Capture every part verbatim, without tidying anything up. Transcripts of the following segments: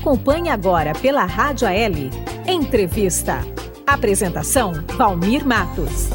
Acompanhe agora pela Rádio A L. Entrevista. Apresentação, Valmir Matos.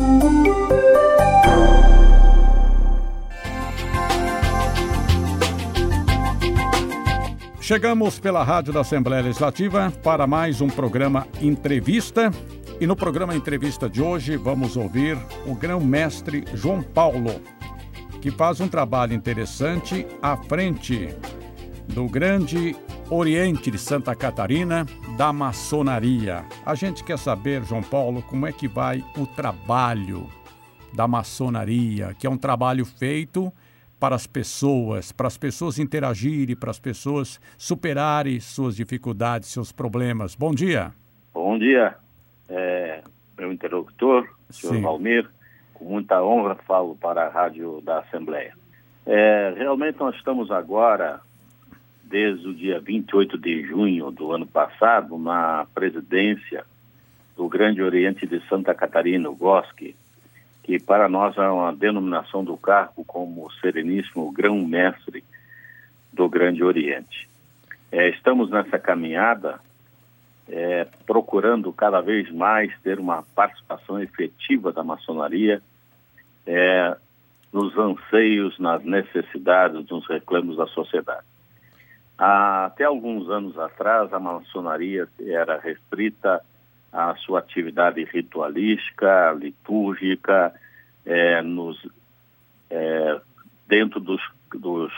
Chegamos pela Rádio da Assembleia Legislativa para mais um programa Entrevista. E no programa Entrevista de hoje vamos ouvir o grão-mestre João Paulo, que faz um trabalho interessante à frente do Grande Oriente de Santa Catarina, da maçonaria. A gente quer saber, João Paulo, como é que vai o trabalho da maçonaria, que é um trabalho feito para as pessoas, para as pessoas interagirem, para as pessoas superarem suas dificuldades, seus problemas. Bom dia. Bom dia, é, meu interlocutor, senhor Sim. Valmir. Com muita honra falo para a Rádio da Assembleia. É, realmente nós estamos agora, desde o dia vinte e oito de junho do ano passado, na presidência do Grande Oriente de Santa Catarina, o G O S C, que para nós é uma denominação do cargo como o Sereníssimo Grão-Mestre do Grande Oriente. É, estamos nessa caminhada é, procurando cada vez mais ter uma participação efetiva da maçonaria é, nos anseios, nas necessidades, nos reclamos da sociedade. Há, até alguns anos atrás, a maçonaria era restrita a sua atividade ritualística, litúrgica, é, nos, é, dentro dos, dos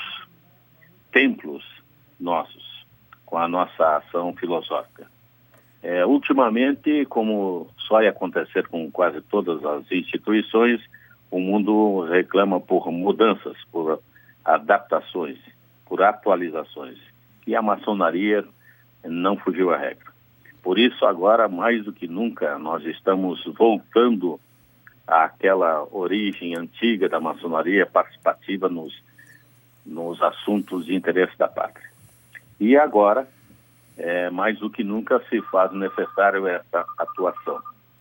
templos nossos, com a nossa ação filosófica. É, ultimamente, como só ia acontecer com quase todas as instituições, o mundo reclama por mudanças, por adaptações, por atualizações. E a maçonaria não fugiu à regra. Por isso, agora, mais do que nunca, nós estamos voltando àquela origem antiga da maçonaria participativa nos, nos assuntos de interesse da pátria. E agora, é, mais do que nunca, se faz necessário essa atuação.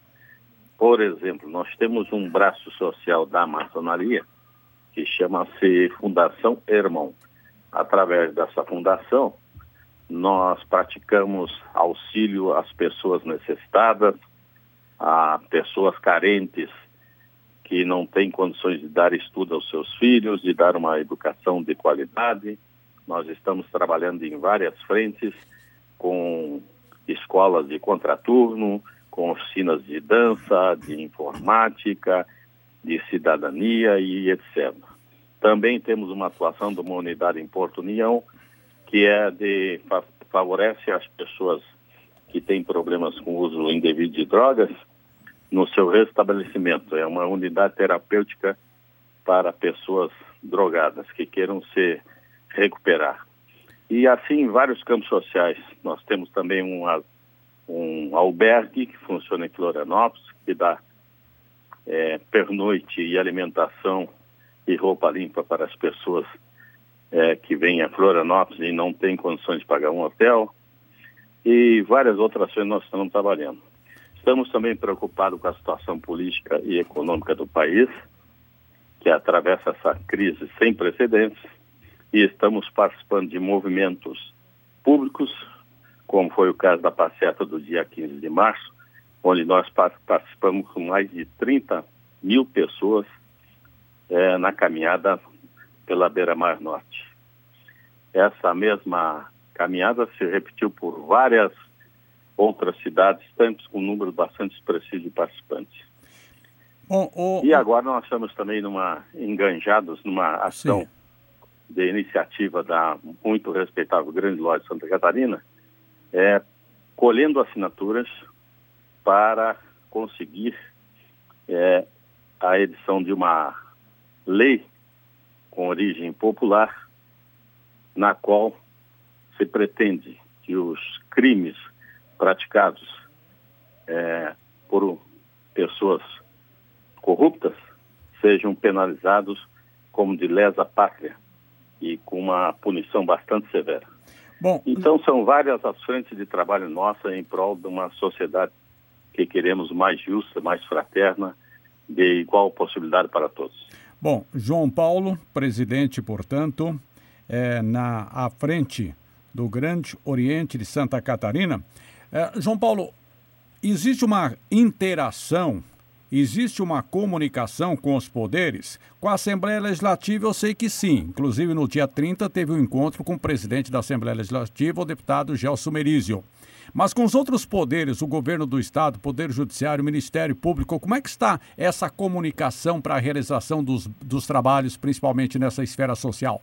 Por exemplo, nós temos um braço social da maçonaria que chama-se Fundação Hermon. Através dessa fundação, nós praticamos auxílio às pessoas necessitadas, a pessoas carentes que não têm condições de dar estudo aos seus filhos, de dar uma educação de qualidade. Nós estamos trabalhando em várias frentes, com escolas de contraturno, com oficinas de dança, de informática, de cidadania e etcétera. Também temos uma atuação de uma unidade em Porto União, que é de favorece as pessoas que têm problemas com o uso indevido de drogas no seu restabelecimento. É uma unidade terapêutica para pessoas drogadas que queiram se recuperar. E assim, em vários campos sociais. Nós temos também um, um albergue que funciona em Florianópolis, que dá é, pernoite e alimentação e roupa limpa para as pessoas É, que vem a Florianópolis e não tem condições de pagar um hotel, e várias outras ações nós estamos trabalhando. Estamos também preocupados com a situação política e econômica do país, que atravessa essa crise sem precedentes, e estamos participando de movimentos públicos, como foi o caso da passeata do dia quinze de março, onde nós participamos com mais de trinta mil pessoas é, na caminhada pela Beira-Mar Norte. Essa mesma caminhada se repetiu por várias outras cidades, tanto com um número bastante expressivo de participantes. Oh, oh, e agora nós estamos também numa, enganjados numa ação sim. de iniciativa da muito respeitável Grande Loja de Santa Catarina, é, colhendo assinaturas para conseguir é, a edição de uma lei com origem popular, na qual se pretende que os crimes praticados é, por pessoas corruptas sejam penalizados como de lesa pátria e com uma punição bastante severa. Bom, então são várias as frentes de trabalho nossa em prol de uma sociedade que queremos mais justa, mais fraterna, de igual possibilidade para todos. Bom, João Paulo, presidente, portanto, é, na à frente do Grande Oriente de Santa Catarina. É, João Paulo, existe uma interação, existe uma comunicação com os poderes? Com a Assembleia Legislativa eu sei que sim. Inclusive no dia trinta teve um encontro com o presidente da Assembleia Legislativa, o deputado Gelson Merizio. Mas com os outros poderes, o governo do Estado, o Poder Judiciário, o Ministério Público, como é que está essa comunicação para a realização dos, dos trabalhos, principalmente nessa esfera social?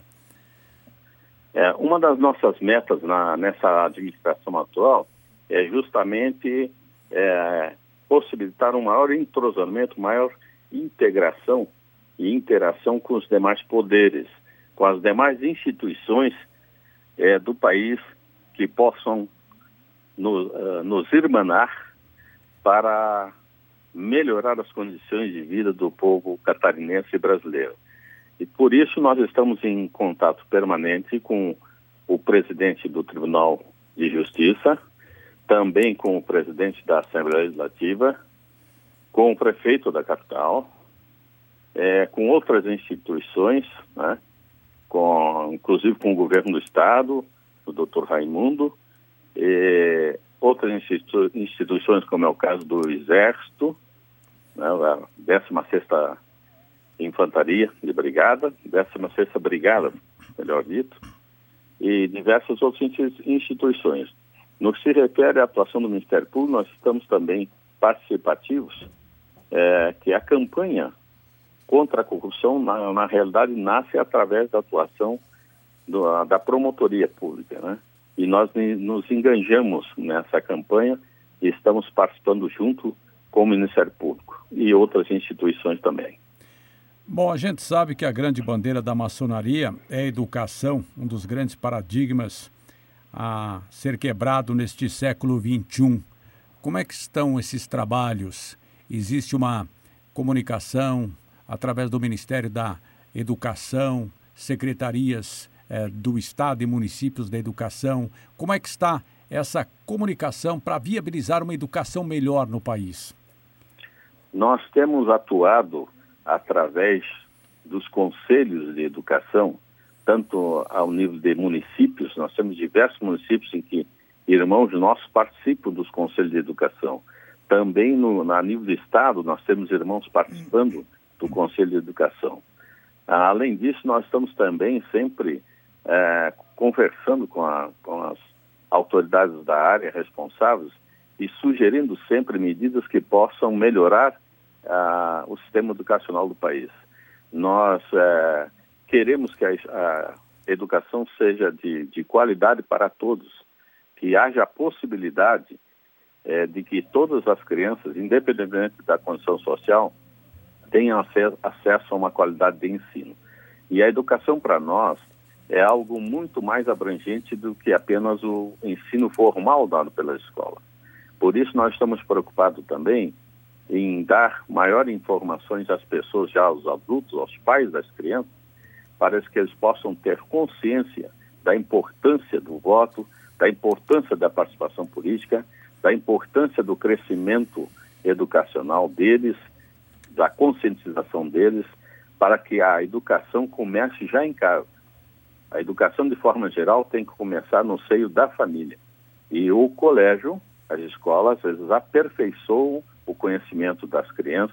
É, uma das nossas metas na, nessa administração atual é justamente é, possibilitar um maior entrosamento, maior integração e interação com os demais poderes, com as demais instituições é, do país que possam nos, uh, nos irmanar para melhorar as condições de vida do povo catarinense e brasileiro. E por isso nós estamos em contato permanente com o presidente do Tribunal de Justiça, também com o presidente da Assembleia Legislativa, com o prefeito da capital, é, com outras instituições, né, com, inclusive com o governo do Estado, o doutor Raimundo, e outras institu- instituições, como é o caso do Exército, né, a décima sexta Infantaria de Brigada, décima sexta Brigada, melhor dito, e diversas outras instituições. No que se refere à atuação do Ministério Público, nós estamos também participativos, é, que a campanha contra a corrupção, na, na realidade, nasce através da atuação do, da promotoria pública, né? E nós nos enganjamos nessa campanha e estamos participando junto com o Ministério Público e outras instituições também. Bom, a gente sabe que a grande bandeira da maçonaria é a educação, um dos grandes paradigmas a ser quebrado neste século vinte e um. Como é que estão esses trabalhos? Existe uma comunicação através do Ministério da Educação, secretarias eh, do Estado e municípios da educação? Como é que está essa comunicação para viabilizar uma educação melhor no país? Nós temos atuado através dos conselhos de educação, tanto ao nível de municípios. Nós temos diversos municípios em que irmãos nossos participam dos conselhos de educação. Também no, na nível do Estado, nós temos irmãos participando do Conselho de Educação. Além disso, nós estamos também sempre é, conversando com, a, com as autoridades da área responsáveis e sugerindo sempre medidas que possam melhorar a, o sistema educacional do país. Nós é, queremos que a, a educação seja de, de qualidade para todos, que haja a possibilidade é, de que todas as crianças, independentemente da condição social, tenham acesso, acesso a uma qualidade de ensino. E a educação para nós é algo muito mais abrangente do que apenas o ensino formal dado pela escola. Por isso nós estamos preocupados também em dar maior informações às pessoas, já aos adultos, aos pais das crianças, para que eles possam ter consciência da importância do voto, da importância da participação política, da importância do crescimento educacional deles, da conscientização deles, para que a educação comece já em casa. A educação, de forma geral, tem que começar no seio da família. E o colégio, as escolas, às vezes aperfeiçoam o conhecimento das crianças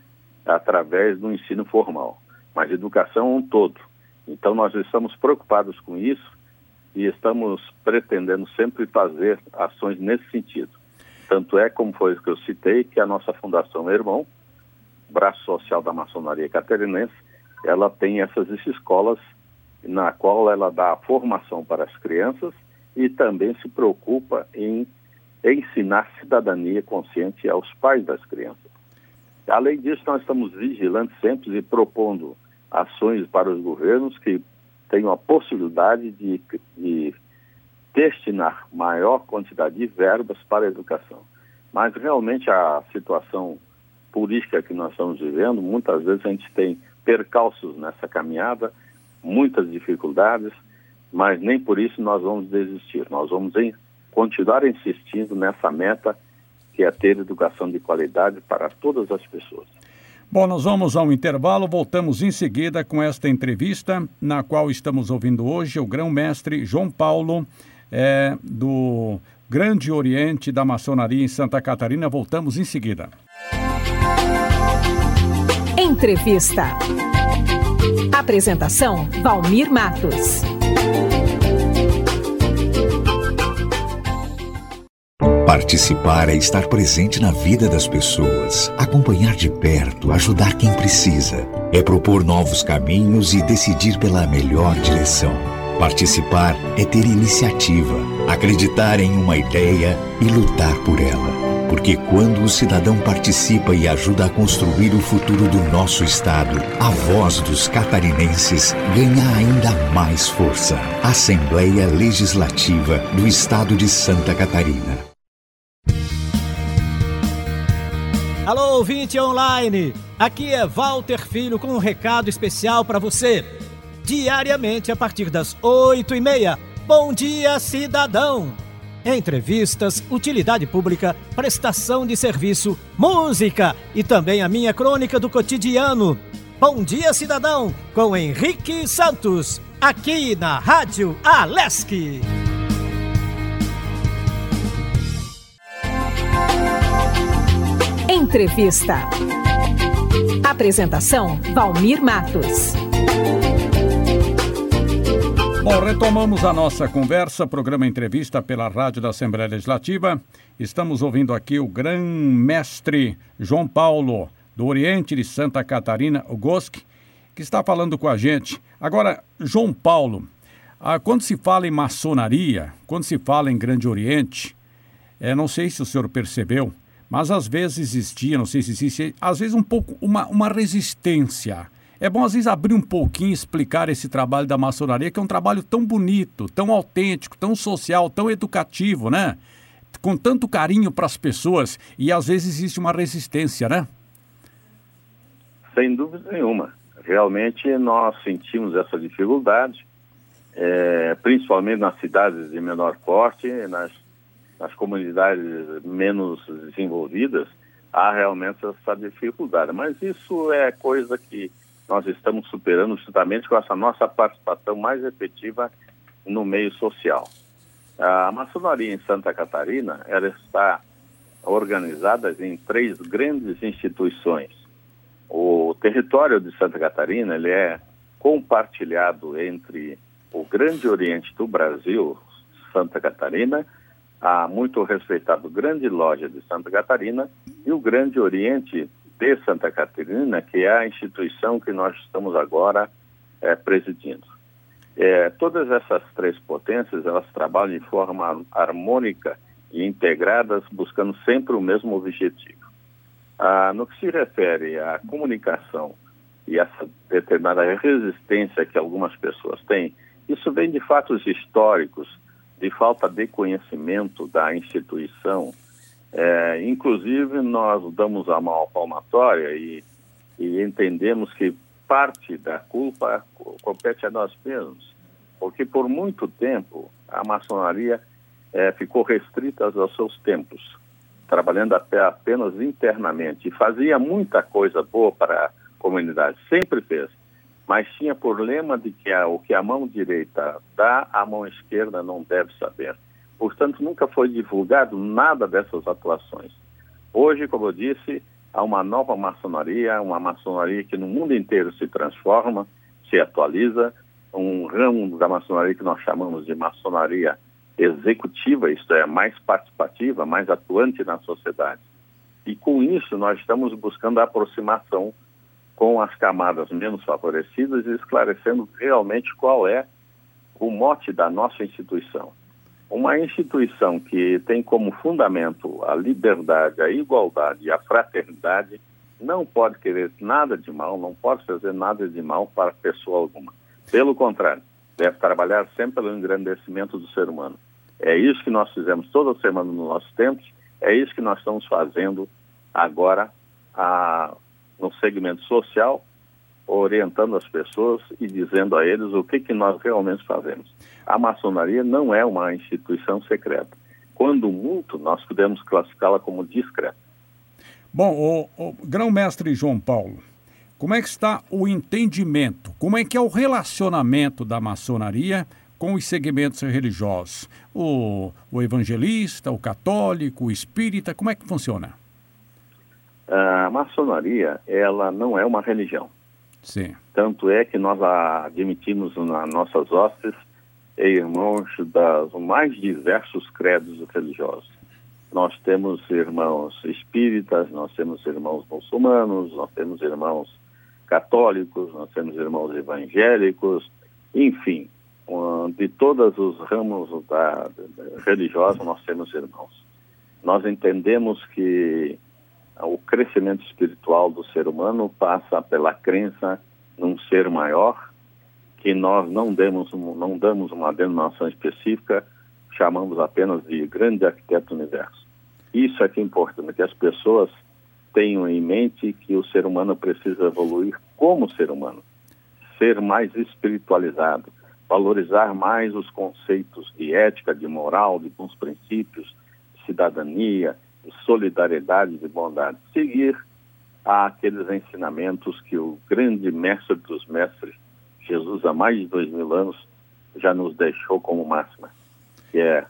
através do ensino formal. Mas educação é um todo. Então, nós estamos preocupados com isso e estamos pretendendo sempre fazer ações nesse sentido. Tanto é, como foi o que eu citei, que a nossa Fundação Irmão, braço social da maçonaria catarinense, ela tem essas escolas na qual ela dá a formação para as crianças e também se preocupa em ensinar cidadania consciente aos pais das crianças. Além disso, nós estamos vigilantes sempre e propondo ações para os governos que tenham a possibilidade de, de destinar maior quantidade de verbas para a educação. Mas realmente a situação política que nós estamos vivendo, muitas vezes a gente tem percalços nessa caminhada, muitas dificuldades, mas nem por isso nós vamos desistir. Nós vamos em, continuar insistindo nessa meta que é ter educação de qualidade para todas as pessoas. Bom, nós vamos ao intervalo, voltamos em seguida com esta entrevista, na qual estamos ouvindo hoje o grão-mestre João Paulo, é, do Grande Oriente da Maçonaria em Santa Catarina. Voltamos em seguida. Entrevista. Apresentação: Valmir Matos. Participar é estar presente na vida das pessoas, acompanhar de perto, ajudar quem precisa. É propor novos caminhos e decidir pela melhor direção. Participar é ter iniciativa, acreditar em uma ideia e lutar por ela. Porque quando o cidadão participa e ajuda a construir o futuro do nosso estado, a voz dos catarinenses ganha ainda mais força. Assembleia Legislativa do Estado de Santa Catarina. Alô, ouvinte online! Aqui é Walter Filho com um recado especial para você. Diariamente, a partir das oito e meia, Bom Dia Cidadão! Entrevistas, utilidade pública, prestação de serviço, música e também a minha crônica do cotidiano. Bom Dia Cidadão, com Henrique Santos, aqui na Rádio Alesc. Entrevista. Apresentação: Valmir Matos. Bom, retomamos a nossa conversa, programa Entrevista pela Rádio da Assembleia Legislativa. Estamos ouvindo aqui o grão-mestre João Paulo, do Oriente de Santa Catarina, o Gosk, que está falando com a gente. Agora, João Paulo, ah, quando se fala em maçonaria, quando se fala em Grande Oriente, é, não sei se o senhor percebeu, mas às vezes existia, não sei se existe, às vezes um pouco uma, uma resistência. É bom às vezes abrir um pouquinho e explicar esse trabalho da maçonaria, que é um trabalho tão bonito, tão autêntico, tão social, tão educativo, né? Com tanto carinho para as pessoas, e às vezes existe uma resistência, né? Sem dúvida nenhuma. Realmente nós sentimos essa dificuldade, é, principalmente nas cidades de menor porte, nas nas comunidades menos desenvolvidas, há realmente essa dificuldade. Mas isso é coisa que nós estamos superando justamente com essa nossa participação mais efetiva no meio social. A maçonaria em Santa Catarina, ela está organizada em três grandes instituições. O território de Santa Catarina, ele é compartilhado entre o Grande Oriente do Brasil, Santa Catarina, a muito respeitado Grande Loja de Santa Catarina e o Grande Oriente de Santa Catarina, que é a instituição que nós estamos agora é, presidindo. É, todas essas três potências, elas trabalham de forma harmônica e integradas, buscando sempre o mesmo objetivo. Ah, no que se refere à comunicação e essa determinada resistência que algumas pessoas têm, isso vem de fatos históricos, de falta de conhecimento da instituição. É, inclusive, nós damos a mão palmatória e, e entendemos que parte da culpa compete a nós mesmos, porque por muito tempo a maçonaria é, ficou restrita aos seus templos, trabalhando até apenas internamente, e fazia muita coisa boa para a comunidade, sempre fez. Mas tinha por lema de que a, o que a mão direita dá, a mão esquerda não deve saber. Portanto, nunca foi divulgado nada dessas atuações. Hoje, como eu disse, há uma nova maçonaria, uma maçonaria que no mundo inteiro se transforma, se atualiza, um ramo da maçonaria que nós chamamos de maçonaria executiva, isto é, mais participativa, mais atuante na sociedade. E com isso nós estamos buscando a aproximação com as camadas menos favorecidas e esclarecendo realmente qual é o mote da nossa instituição. Uma instituição que tem como fundamento a liberdade, a igualdade e a fraternidade não pode querer nada de mal, não pode fazer nada de mal para pessoa alguma. Pelo contrário, deve trabalhar sempre pelo engrandecimento do ser humano. É isso que nós fizemos toda semana nos nossos tempos, é isso que nós estamos fazendo agora a... no segmento social, orientando as pessoas e dizendo a eles o que, que nós realmente fazemos. A maçonaria não é uma instituição secreta. Quando muito, nós podemos classificá-la como discreta. Bom, o, o grão-mestre João Paulo, como é que está o entendimento? Como é que é o relacionamento da maçonaria com os segmentos religiosos? O, o evangelista, o católico, o espírita, como é que funciona? A maçonaria, ela não é uma religião. Sim. Tanto é que nós admitimos nas nossas hostes irmãos dos mais diversos credos religiosos. Nós temos irmãos espíritas, nós temos irmãos muçulmanos, nós temos irmãos católicos, nós temos irmãos evangélicos, enfim, de todos os ramos da, da religiosa nós temos irmãos. Nós entendemos que o crescimento espiritual do ser humano passa pela crença num ser maior, que nós não demos, não damos uma denominação específica, chamamos apenas de grande arquiteto do universo. Isso é que é importante, que as pessoas tenham em mente que o ser humano precisa evoluir como ser humano, ser mais espiritualizado, valorizar mais os conceitos de ética, de moral, de bons princípios, de cidadania, de solidariedade, de bondade. Seguir aqueles ensinamentos que o grande mestre dos mestres, Jesus, há mais de dois mil anos, já nos deixou como máxima, que é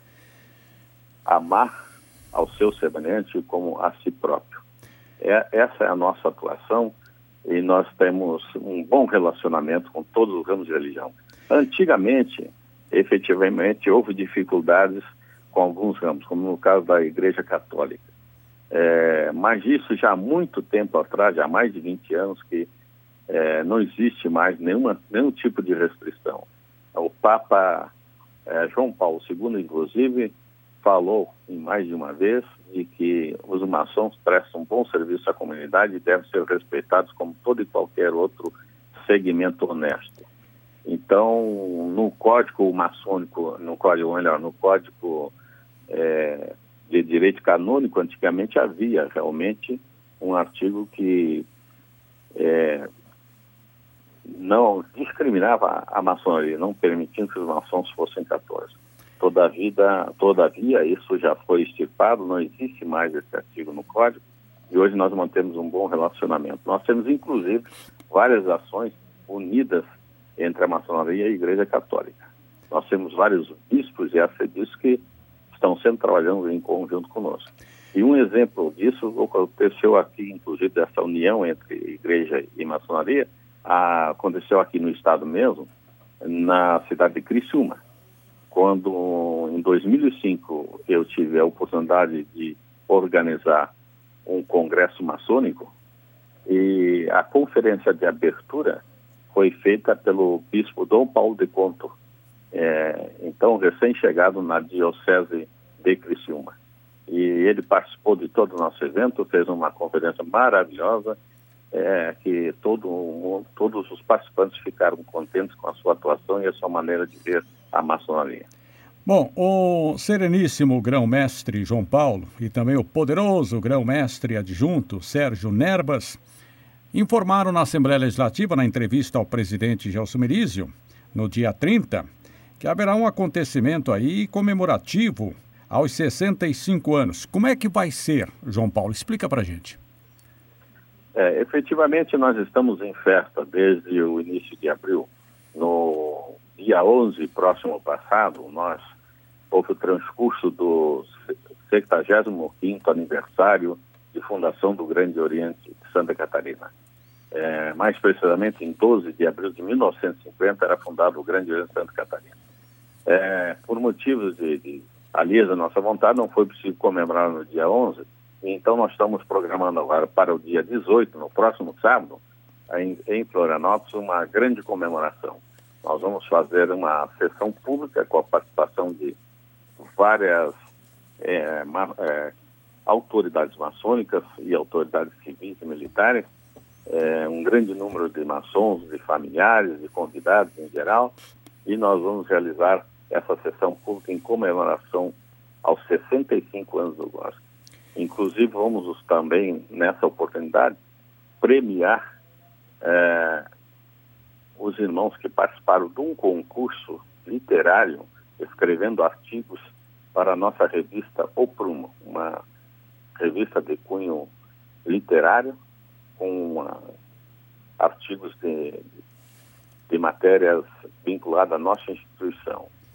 amar ao seu semelhante como a si próprio. É, essa é a nossa atuação e nós temos um bom relacionamento com todos os ramos de religião. Antigamente, efetivamente, houve dificuldades com alguns ramos, como no caso da Igreja Católica. É, mas isso já há muito tempo atrás, já há mais de vinte anos, que é, não existe mais nenhuma, nenhum tipo de restrição. O Papa é, João Paulo segundo, inclusive, falou em mais de uma vez de que os maçons prestam um bom serviço à comunidade e devem ser respeitados como todo e qualquer outro segmento honesto. Então, no código maçônico, no código, melhor, no código é, de direito canônico, antigamente havia realmente um artigo que é, não discriminava a maçonaria, não permitindo que os maçons fossem católicos. Todavia, todavia, isso já foi extirpado, não existe mais esse artigo no código e hoje nós mantemos um bom relacionamento. Nós temos, inclusive, várias ações unidas entre a maçonaria e a Igreja Católica. Nós temos vários bispos e arcebispos que estão sempre trabalhando em conjunto conosco. E um exemplo disso aconteceu aqui, inclusive, dessa união entre Igreja e maçonaria, a, aconteceu aqui no estado mesmo, na cidade de Criciúma, quando em dois mil e cinco eu tive a oportunidade de organizar um congresso maçônico e a conferência de abertura foi feita pelo bispo Dom Paulo de Conto, é, então recém-chegado na diocese de Criciúma. E ele participou de todo o nosso evento, fez uma conferência maravilhosa, é, que todo, todos os participantes ficaram contentes com a sua atuação e a sua maneira de ver a maçonaria. Bom, o sereníssimo grão-mestre João Paulo e também o poderoso grão-mestre adjunto Sérgio Nerbas informaram na Assembleia Legislativa, na entrevista ao presidente Gelson Merizio, no dia trinta, que haverá um acontecimento aí comemorativo aos sessenta e cinco anos. Como é que vai ser, João Paulo? Explica pra gente. É, efetivamente, nós estamos em festa desde o início de abril. No dia onze, próximo passado, nós houve o transcurso do sexagésimo quinto aniversário de fundação do Grande Oriente de Santa Catarina. É, mais precisamente, em doze de abril de mil novecentos e cinquenta, era fundado o Grande Oriente de Santa Catarina. É, por motivos de, de alheios à nossa vontade, não foi possível comemorar no dia onze, então nós estamos programando agora para o dia dezoito, no próximo sábado, em, em Florianópolis, uma grande comemoração. Nós vamos fazer uma sessão pública com a participação de várias é, ma, é, autoridades maçônicas e autoridades civis e militares, é, um grande número de maçons, de familiares, de convidados em geral, e nós vamos realizar essa sessão pública em comemoração aos sessenta e cinco anos do G O S C. Inclusive, vamos também, nessa oportunidade, premiar é, os irmãos que participaram de um concurso literário, escrevendo artigos para a nossa revista O Prumo, uma revista de cunho literário, com uma, artigos de, de matérias vinculadas à nossa instituição.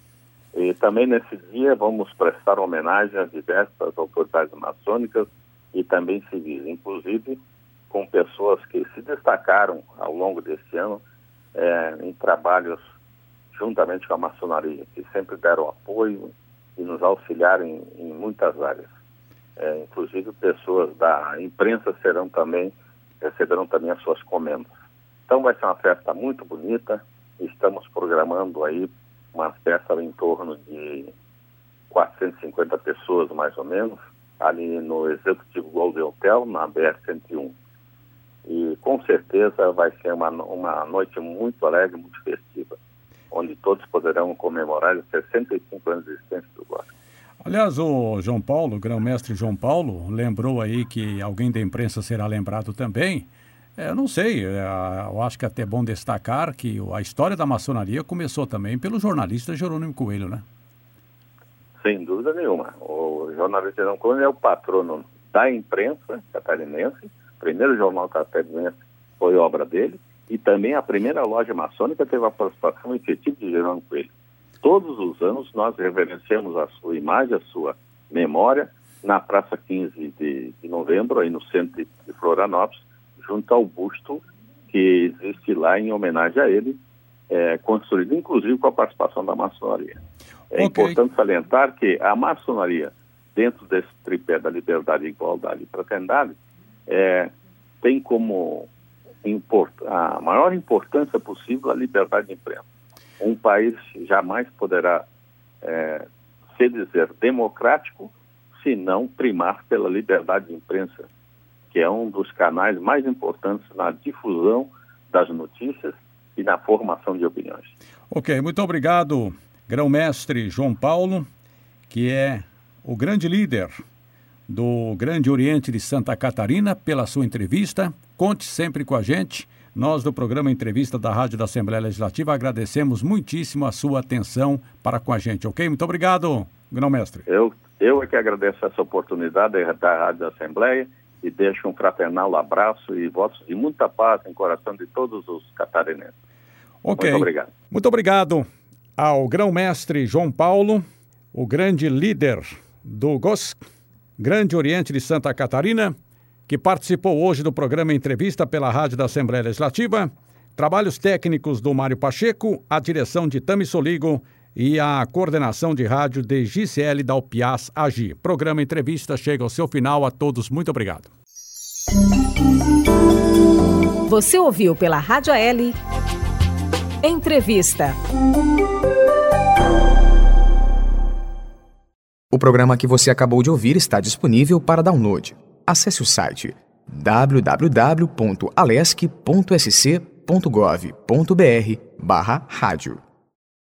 E também nesse dia vamos prestar homenagem a diversas autoridades maçônicas e também civis, inclusive com pessoas que se destacaram ao longo desse ano é, em trabalhos juntamente com a maçonaria, que sempre deram apoio e nos auxiliaram em, em muitas áreas. É, inclusive pessoas da imprensa serão também, receberão também as suas comendas. Então vai ser uma festa muito bonita, estamos programando aí uma festa em torno de quatrocentas e cinquenta pessoas mais ou menos, ali no Executivo Golden Hotel, na B R cento e um. E com certeza vai ser uma, uma noite muito alegre, muito festiva, onde todos poderão comemorar os sessenta e cinco anos de existência do Gospel. Aliás, o João Paulo, o grão-mestre João Paulo, lembrou aí que alguém da imprensa será lembrado também. É, eu não sei, é, eu acho que é até bom destacar que a história da maçonaria começou também pelo jornalista Jerônimo Coelho, né? Sem dúvida nenhuma. O jornalista Jerônimo Coelho é o patrono da imprensa catarinense. O primeiro jornal catarinense foi obra dele. E também a primeira loja maçônica teve a participação efetiva de Jerônimo Coelho. Todos os anos nós reverenciamos a sua imagem, a sua memória, na Praça quinze de novembro, aí no centro de Florianópolis, junto ao busto que existe lá em homenagem a ele, é, construído inclusive com a participação da maçonaria. É okay. Importante salientar que a maçonaria, dentro desse tripé da liberdade, igualdade e fraternidade, é, tem como import, a maior importância possível a liberdade de imprensa. Um país jamais poderá é, se dizer democrático se não primar pela liberdade de imprensa, que é um dos canais mais importantes na difusão das notícias e na formação de opiniões. Ok, muito obrigado, grão-mestre João Paulo, que é o grande líder do Grande Oriente de Santa Catarina, pela sua entrevista. Conte sempre com a gente. Nós, do programa Entrevista da Rádio da Assembleia Legislativa, agradecemos muitíssimo a sua atenção para com a gente, ok? Muito obrigado, grão-mestre. Eu, eu é que agradeço essa oportunidade da Rádio da Assembleia e deixo um fraternal abraço e votos de muita paz em coração de todos os catarinenses. Ok. Muito obrigado. Muito obrigado ao grão-mestre João Paulo, o grande líder do G O S, Grande Oriente de Santa Catarina, que participou hoje do programa Entrevista pela Rádio da Assembleia Legislativa. Trabalhos técnicos do Mário Pacheco, a direção de Tami Soligo e a coordenação de rádio de Gisele Dalpiaz Agi. Programa Entrevista chega ao seu final. A todos, muito obrigado. Você ouviu pela Rádio A L Entrevista. O programa que você acabou de ouvir está disponível para download. Acesse o site w w w ponto alesc ponto s c ponto gov ponto b r barra rádio.